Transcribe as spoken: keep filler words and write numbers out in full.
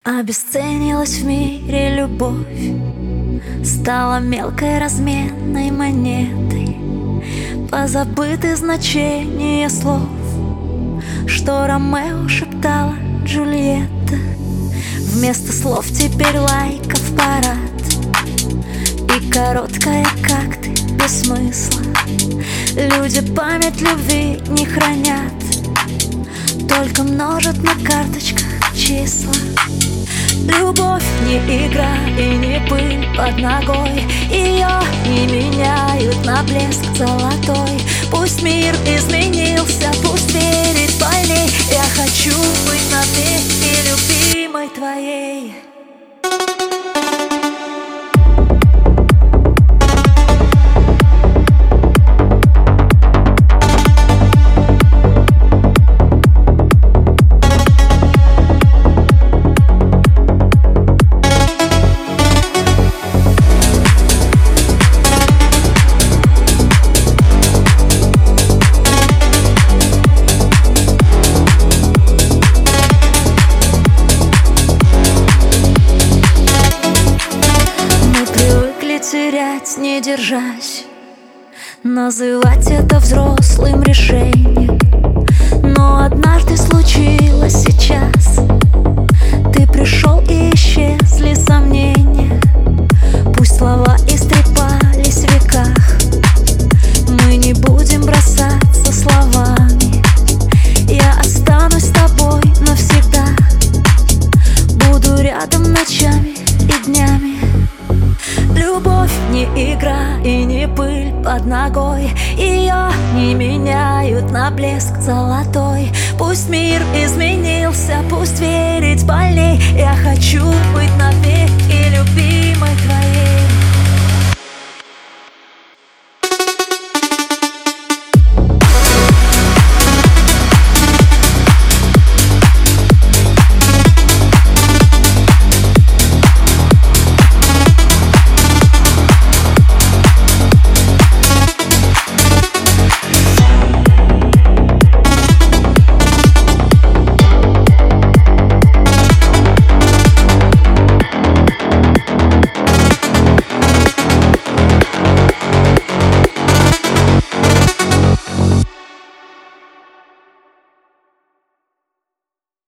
Обесценилась в мире любовь, стала мелкой разменной монетой. Позабыты значения слов, что Ромео шептала Джульетта. Вместо слов теперь лайков парад, и короткая, как ты, без смысла. Люди память любви не хранят, только множат на карточках числа. Любовь не игра и не пыль под ногой, ее не меняют на блеск золотой. Пусть мир изменился, пусть верит больней, я хочу быть навеки любимой твоей. Терять, не держась, называть это взрослым решением. Но однажды случилось сейчас, ты пришел и исчезли сомнения. Пусть слова истрепались в веках, мы не будем бросаться словами. Я останусь с тобой навсегда, буду рядом ночами и днями. Любовь не игра и не пыль под ногой, ее не меняют на блеск золотой. Пусть мир изменился, пусть верить больней, я